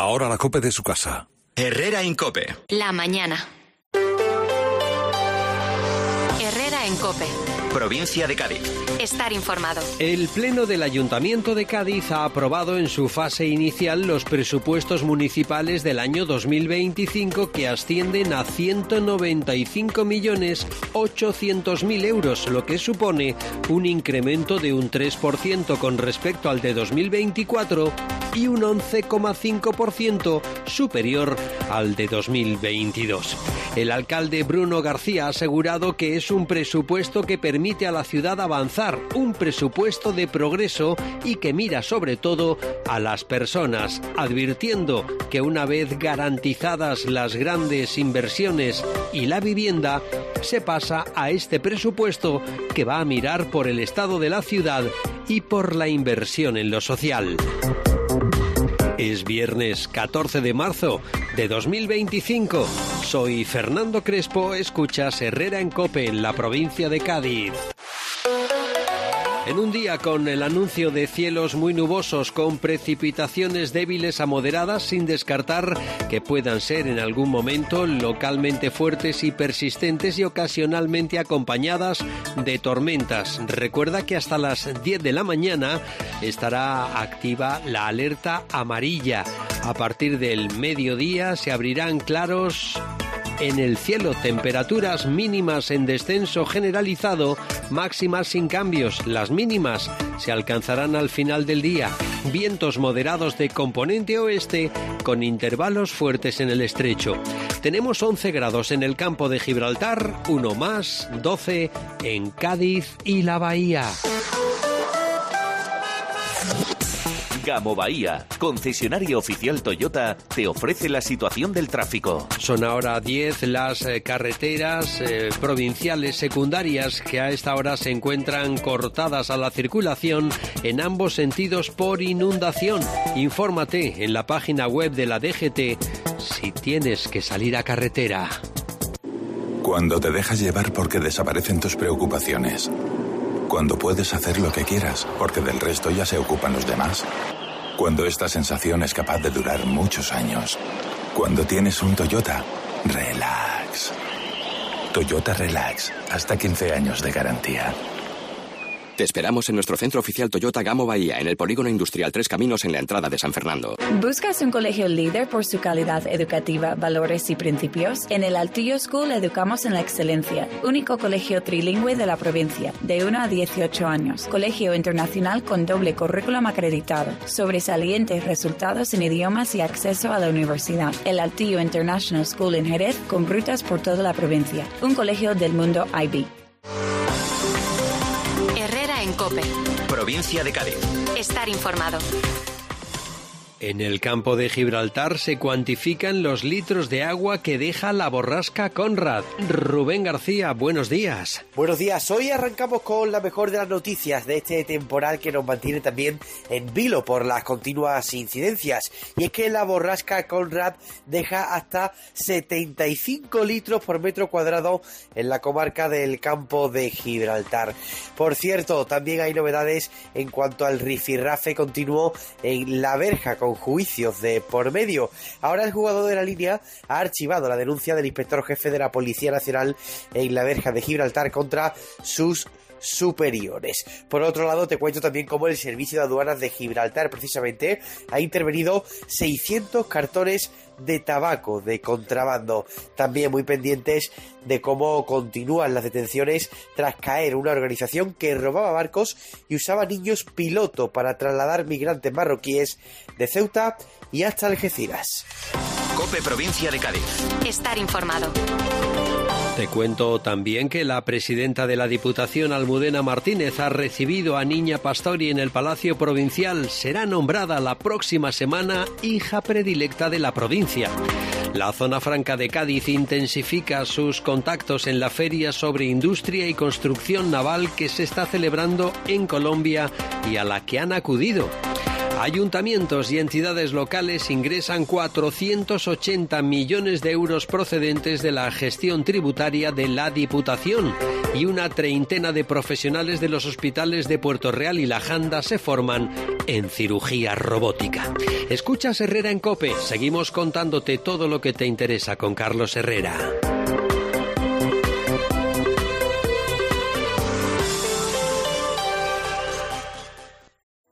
Ahora la COPE de su casa. Herrera Incope. La mañana. Herrera en COPE. Provincia de Cádiz. Estar informado. El Pleno del Ayuntamiento de Cádiz ha aprobado en su fase inicial los presupuestos municipales del año 2025 que ascienden a 195.800.000 euros, lo que supone un incremento de un 3% con respecto al de 2024 y un 11,5% superior al de 2022. El alcalde Bruno García ha asegurado que es un presupuesto que permite a la ciudad avanzar, un presupuesto de progreso y que mira sobre todo a las personas, advirtiendo que una vez garantizadas las grandes inversiones y la vivienda, se pasa a este presupuesto que va a mirar por el estado de la ciudad y por la inversión en lo social. Es viernes 14 de marzo de 2025. Soy Fernando Crespo, escuchas Herrera en COPE en la provincia de Cádiz. En un día con el anuncio de cielos muy nubosos con precipitaciones débiles a moderadas, sin descartar que puedan ser en algún momento localmente fuertes y persistentes y ocasionalmente acompañadas de tormentas. Recuerda que hasta las 10 de la mañana estará activa la alerta amarilla. A partir del mediodía se abrirán claros en el cielo, temperaturas mínimas en descenso generalizado, máximas sin cambios. Las mínimas se alcanzarán al final del día. Vientos moderados de componente oeste con intervalos fuertes en el estrecho. Tenemos 11 grados en el campo de Gibraltar, uno más, 12 en Cádiz y la Bahía. Gamo Bahía, concesionario oficial Toyota, te ofrece la situación del tráfico. Son ahora 10 las carreteras provinciales secundarias que a esta hora se encuentran cortadas a la circulación en ambos sentidos por inundación. Infórmate en la página web de la DGT si tienes que salir a carretera. Cuando te dejas llevar porque desaparecen tus preocupaciones. Cuando puedes hacer lo que quieras, porque del resto ya se ocupan los demás. Cuando esta sensación es capaz de durar muchos años. Cuando tienes un Toyota, relax. Toyota Relax, hasta 15 años de garantía. Te esperamos en nuestro centro oficial Toyota Gamo Bahía, en el Polígono Industrial Tres Caminos, en la entrada de San Fernando. ¿Buscas un colegio líder por su calidad educativa, valores y principios? En el Altillo School educamos en la excelencia. Único colegio trilingüe de la provincia, de 1 a 18 años. Colegio internacional con doble currículum acreditado. Sobresalientes resultados en idiomas y acceso a la universidad. El Altillo International School en Jerez, con rutas por toda la provincia. Un colegio del mundo IB. En COPE. Provincia de Cádiz. Estar informado. En el campo de Gibraltar se cuantifican los litros de agua que deja la borrasca Conrad. Rubén García, buenos días. Buenos días. Hoy arrancamos con la mejor de las noticias de este temporal que nos mantiene también en vilo por las continuas incidencias. Y es que la borrasca Conrad deja hasta 75 litros por metro cuadrado en la comarca del campo de Gibraltar. Por cierto, también hay novedades en cuanto al rifirrafe continuo en La Verja, con juicios de por medio. Ahora el jugador de la línea ha archivado la denuncia del inspector jefe de la Policía Nacional en La Verja de Gibraltar contra sus superiores. Por otro lado, te cuento también cómo el Servicio de Aduanas de Gibraltar precisamente ha intervenido 600 cartones de tabaco de contrabando. También muy pendientes de cómo continúan las detenciones tras caer una organización que robaba barcos y usaba niños piloto para trasladar migrantes marroquíes de Ceuta y hasta Algeciras. COPE Provincia de Cádiz. Estar informado. Te cuento también que la presidenta de la Diputación, Almudena Martínez, ha recibido a Niña Pastori en el Palacio Provincial. Será nombrada la próxima semana hija predilecta de la provincia. La Zona Franca de Cádiz intensifica sus contactos en la feria sobre industria y construcción naval que se está celebrando en Colombia y a la que han acudido. Ayuntamientos y entidades locales ingresan 480 millones de euros procedentes de la gestión tributaria de la Diputación y una treintena de profesionales de los hospitales de Puerto Real y La Janda se forman en cirugía robótica. Escuchas Herrera en COPE. Seguimos contándote todo lo que te interesa con Carlos Herrera.